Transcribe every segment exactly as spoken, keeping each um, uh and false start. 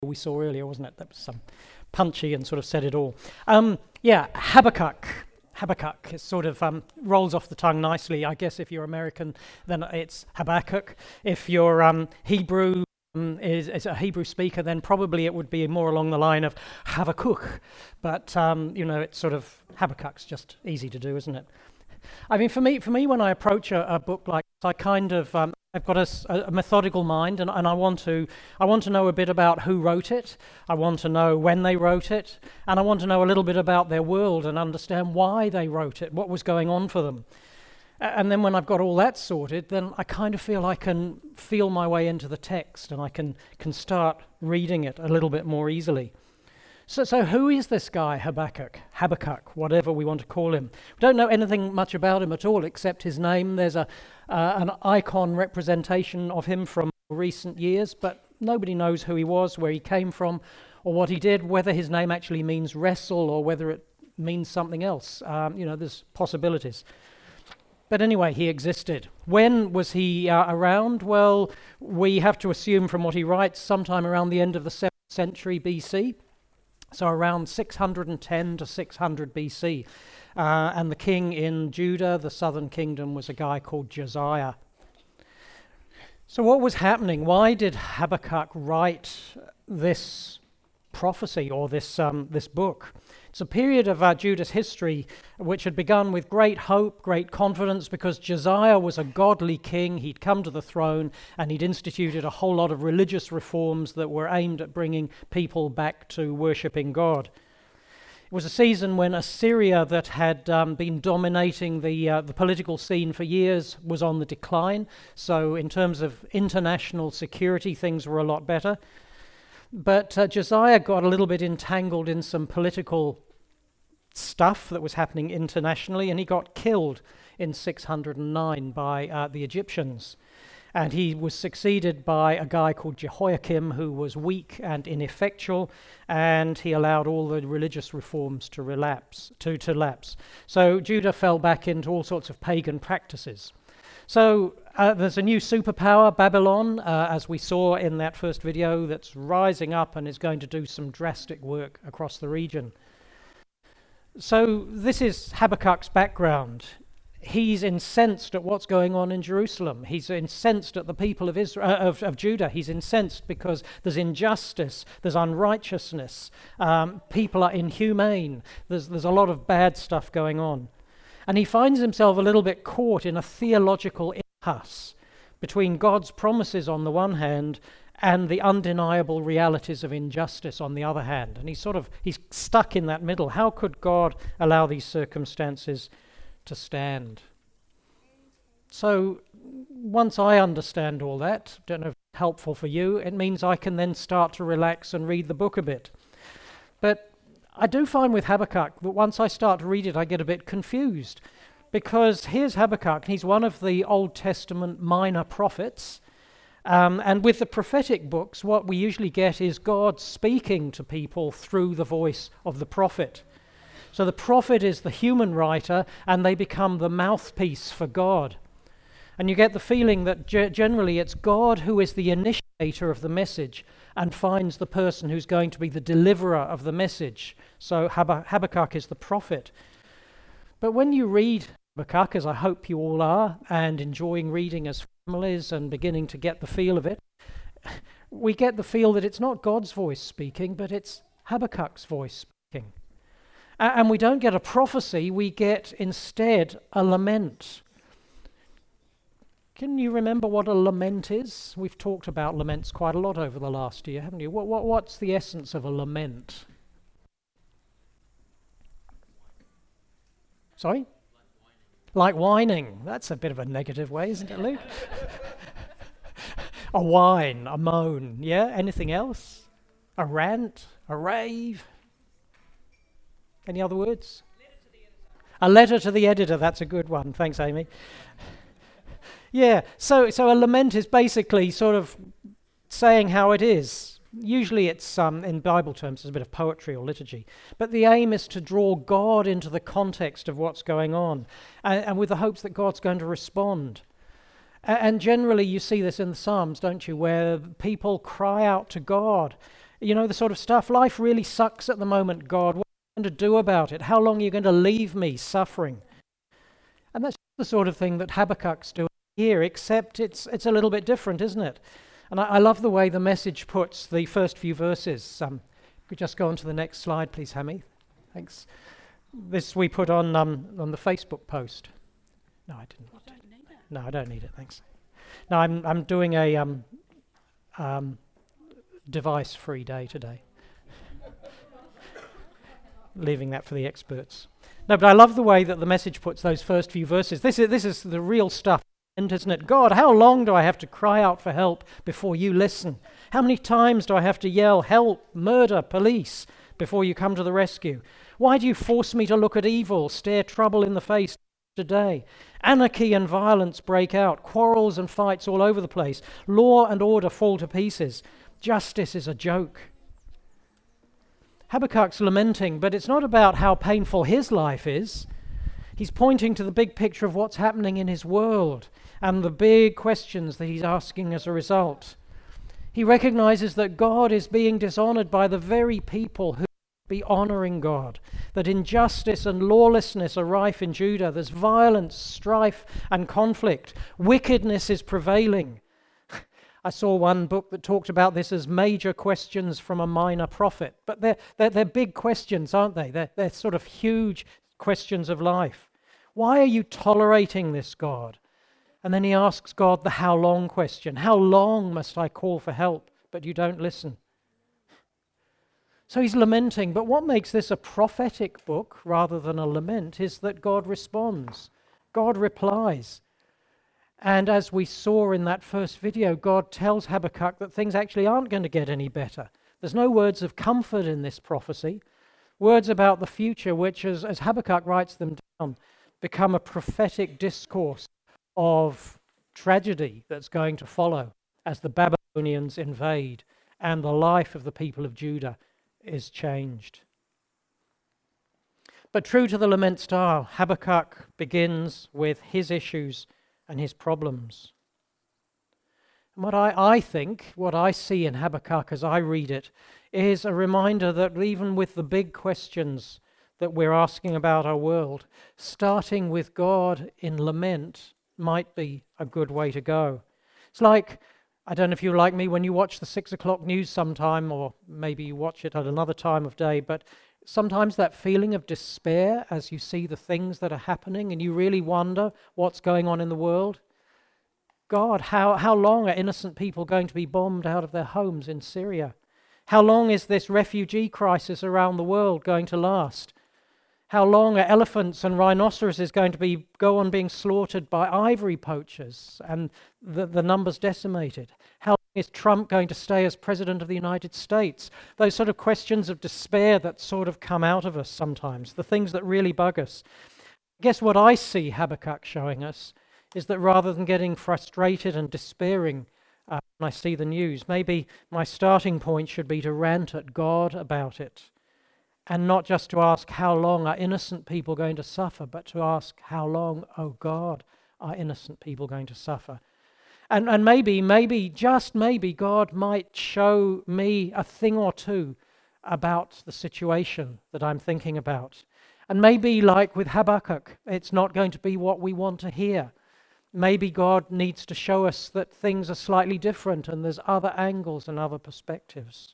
we saw earlier, wasn't it? That was um, punchy and sort of said it all. Um, yeah, Habakkuk. Habakkuk. It sort of um, rolls off the tongue nicely. I guess if you're American, then it's Habakkuk. If you're um, Hebrew, um, is, is a Hebrew speaker, then probably it would be more along the line of Habakkuk. But, um, you know, it's sort of, Habakkuk's just easy to do, isn't it? I mean, for me, for me, when I approach a, a book like this, I kind of, um, I've got a, a methodical mind, and, and I want to, I want to know a bit about who wrote it. I want to know when they wrote it, and I want to know a little bit about their world and understand why they wrote it, what was going on for them. And then when I've got all that sorted, then I kind of feel I can feel my way into the text, and I can can start reading it a little bit more easily. So, so who is this guy, Habakkuk? Habakkuk, whatever we want to call him. We don't know anything much about him at all, except his name. There's a uh, an icon representation of him from recent years, but nobody knows who he was, where he came from, or what he did, whether his name actually means wrestle or whether it means something else. Um, you know, there's possibilities. But anyway, he existed. When was he uh, around? Well, we have to assume from what he writes, sometime around the end of the seventh century B C. So around six hundred ten to six hundred B C. Uh, and the king in Judah, the southern kingdom, was a guy called Josiah. So what was happening? Why did Habakkuk write this prophecy or this um, this book? It's a period of uh, Judah's history which had begun with great hope, great confidence, because Josiah was a godly king. He'd come to the throne and he'd instituted a whole lot of religious reforms that were aimed at bringing people back to worshipping God. It was a season when Assyria, that had um, been dominating the uh, the political scene for years, was on the decline. So in terms of international security, things were a lot better. But uh, Josiah got a little bit entangled in some political stuff that was happening internationally, and he got killed in six hundred nine by uh, the Egyptians. And he was succeeded by a guy called Jehoiakim, who was weak and ineffectual, and he allowed all the religious reforms to relapse, to, to lapse. So Judah fell back into all sorts of pagan practices. So uh, there's a new superpower, Babylon, uh, as we saw in that first video, that's rising up and is going to do some drastic work across the region. So this is Habakkuk's background. He's incensed at what's going on in Jerusalem. He's incensed at the people of Israel, uh, of, of Judah. He's incensed because there's injustice, there's unrighteousness, um, people are inhumane, there's, there's a lot of bad stuff going on. And he finds himself a little bit caught in a theological impasse between God's promises on the one hand and the undeniable realities of injustice on the other hand. And he's sort of, he's stuck in that middle. How could God allow these circumstances to stand? So once I understand all that, don't know if it's helpful for you, it means I can then start to relax and read the book a bit. But I do find with Habakkuk that once I start to read it, I get a bit confused, because here's Habakkuk, and he's one of the Old Testament minor prophets, um, and with the prophetic books, what we usually get is God speaking to people through the voice of the prophet. So the prophet is the human writer, and they become the mouthpiece for God. And you get the feeling that ge- generally it's God who is the initiator of the message and finds the person who's going to be the deliverer of the message. So Hab- Habakkuk is the prophet. But when you read Habakkuk, as I hope you all are, and enjoying reading as families and beginning to get the feel of it, we get the feel that it's not God's voice speaking, but it's Habakkuk's voice speaking. A- and we don't get a prophecy, we get instead a lament. Can you remember what a lament is? We've talked about laments quite a lot over the last year, haven't you? What, what, what's the essence of a lament? Sorry? Like whining. That's a bit of a negative way, isn't it, Luke? A whine, a moan, yeah? Anything else? A rant, a rave? Any other words? A letter to the editor, that's a good one. Thanks, Amy. Yeah, so so a lament is basically sort of saying how it is. Usually it's, um, in Bible terms, it's a bit of poetry or liturgy. But the aim is to draw God into the context of what's going on, and, and with the hopes that God's going to respond. A- and generally you see this in the Psalms, don't you, where people cry out to God You know, the sort of stuff, life really sucks at the moment, God. What are you going to do about it? How long are you going to leave me suffering? And that's the sort of thing that Habakkuk's doing here, except it's it's a little bit different, isn't it? And I, I love the way the Message puts the first few verses. Um, could just go on to the next slide, please, Hammy? Thanks. This we put on um, on the Facebook post. No, I didn't want it. No, I don't need it, thanks. No, I'm I'm doing a um, um, device-free day today. Leaving that for the experts. No, but I love the way that the Message puts those first few verses. This is this is the real stuff, isn't it? God, how long do I have to cry out for help before you listen? How many times do I have to yell, help, murder, police, before you come to the rescue? Why do you force me to look at evil, stare trouble in the face today? Anarchy and violence break out, quarrels and fights all over the place. Law and order fall to pieces. Justice is a joke. Habakkuk's lamenting, but it's not about how painful his life is. He's pointing to the big picture of what's happening in his world and the big questions that he's asking as a result. He recognizes that God is being dishonored by the very people who be honoring God, that injustice and lawlessness are rife in Judah. There's violence, strife, and conflict. Wickedness is prevailing. I saw one book that talked about this as major questions from a minor prophet. But they're, they're, they're big questions, aren't they? They're, they're sort of huge questions of life. Why are you tolerating this, God? And then he asks God the how long question. How long must I call for help, but you don't listen? So he's lamenting, but what makes this a prophetic book rather than a lament is that God responds. God replies. And as we saw in that first video, God tells Habakkuk that things actually aren't going to get any better. There's no words of comfort in this prophecy. Words about the future, which, as, as Habakkuk writes them down, become a prophetic discourse of tragedy that's going to follow as the Babylonians invade and the life of the people of Judah is changed. But true to the lament style, Habakkuk begins with his issues and his problems. And what I, I think, what I see in Habakkuk as I read it, is a reminder that even with the big questions that we're asking about our world, starting with God in lament might be a good way to go. It's like, I don't know if you're like me, when you watch the six o'clock news sometime, or maybe you watch it at another time of day, but sometimes that feeling of despair as you see the things that are happening and you really wonder what's going on in the world. God, how, how long are innocent people going to be bombed out of their homes in Syria? How long is this refugee crisis around the world going to last? How long are elephants and rhinoceroses going to be go on being slaughtered by ivory poachers and the, the numbers decimated? How long is Trump going to stay as president of the United States? Those sort of questions of despair that sort of come out of us sometimes, the things that really bug us. I guess what I see Habakkuk showing us is that rather than getting frustrated and despairing uh, when I see the news, maybe my starting point should be to rant at God about it. And not just to ask how long are innocent people going to suffer, but to ask how long, oh God, are innocent people going to suffer? And and maybe, maybe, just maybe, God might show me a thing or two about the situation that I'm thinking about. And maybe, like with Habakkuk, it's not going to be what we want to hear. Maybe God needs to show us that things are slightly different and there's other angles and other perspectives.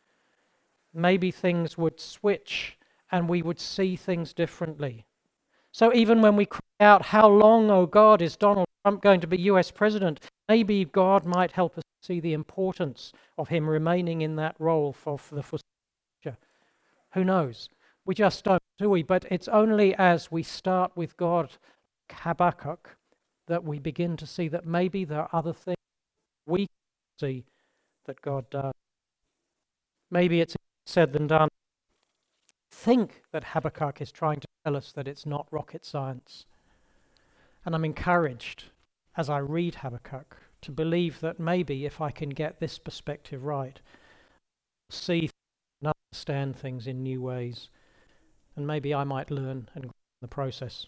Maybe things would switch and we would see things differently. So even when we cry out, how long, oh God, is Donald Trump going to be U S president? Maybe God might help us see the importance of him remaining in that role for, for the future. Who knows? We just don't, do we? But it's only as we start with God, Habakkuk, that we begin to see that maybe there are other things we can see that God does. Maybe it's said than done. Think that Habakkuk is trying to tell us that it's not rocket science. And I'm encouraged as I read Habakkuk to believe that maybe if I can get this perspective right, see and understand things in new ways, and maybe I might learn and grow in the process.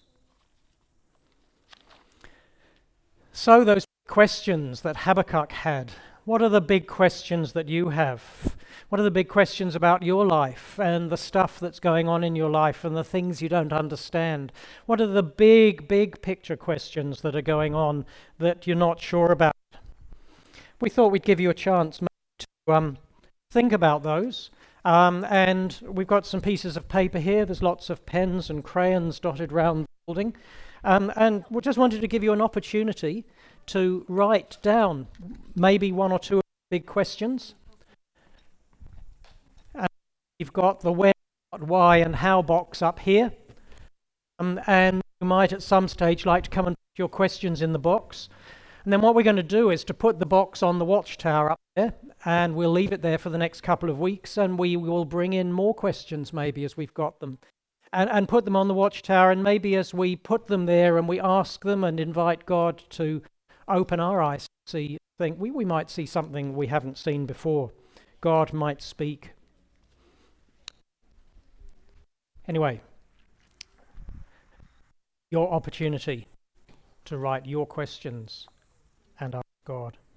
So those questions that Habakkuk had, what are the big questions that you have? What are the big questions about your life and the stuff that's going on in your life and the things you don't understand? What are the big, big picture questions that are going on that you're not sure about? We thought we'd give you a chance to um, think about those. Um, and we've got some pieces of paper here. There's lots of pens and crayons dotted around the building. Um, and we just wanted to give you an opportunity to write down maybe one or two big questions. And you've got the where, what, why, and how box up here. Um, and you might at some stage like to come and put your questions in the box. And then what we're going to do is to put the box on the watchtower up there, and we'll leave it there for the next couple of weeks, and we will bring in more questions maybe as we've got them. And, and put them on the watchtower, and maybe as we put them there and we ask them and invite God to open our eyes to see, think we, we might see something we haven't seen before. God might speak. Anyway, your opportunity to write your questions and ask God.